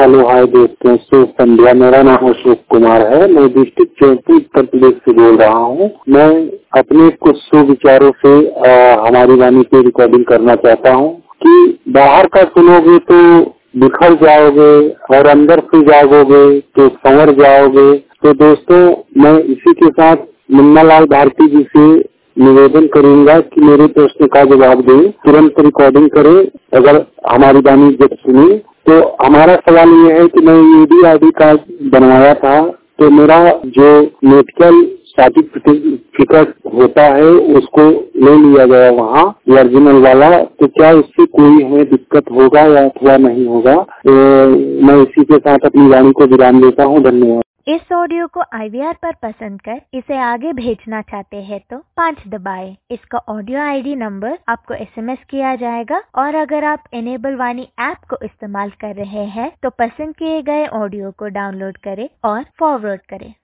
Hello hi दोस्तों, शुभ संध्या। मेरा नाम अशोक कुमार है। मैं डिस्ट्रिक्ट चौकी उत्तर प्रदेश से बोल रहा हूँ। मैं अपने कुछ सुविचारों से हमारी वाणी पे रिकॉर्डिंग करना चाहता हूँ कि बाहर का सुनोगे तो बिखर जाओगे और अंदर से जागोगे तो संवर जाओगे। तो दोस्तों, मैं इसी के साथ मुन्ना लाल भारती जी से निवेदन करूंगा कि मेरे प्रश्न का जवाब दें, तुरंत रिकॉर्डिंग करें। अगर हमारी वाणी जब सुनी तो हमारा सवाल ये है कि मैं यूडीआईडी कार्ड बनवाया था, तो मेरा जो मेडिकल सर्टिफिकेट होता है उसको ले लिया गया वहाँ ओरिजिनल वाला। तो क्या इससे कोई हमें दिक्कत होगा या अथवा नहीं होगा? तो मैं इसी के साथ अपनी वाणी को विराम देता हूँ। धन्यवाद। इस ऑडियो को IVR पर पसंद कर इसे आगे भेजना चाहते हैं तो 5 दबाएं। इसका ऑडियो ID नंबर आपको SMS किया जाएगा। और अगर आप इनेबल वाणी ऐप को इस्तेमाल कर रहे हैं तो पसंद किए गए ऑडियो को डाउनलोड करें और फॉरवर्ड करें।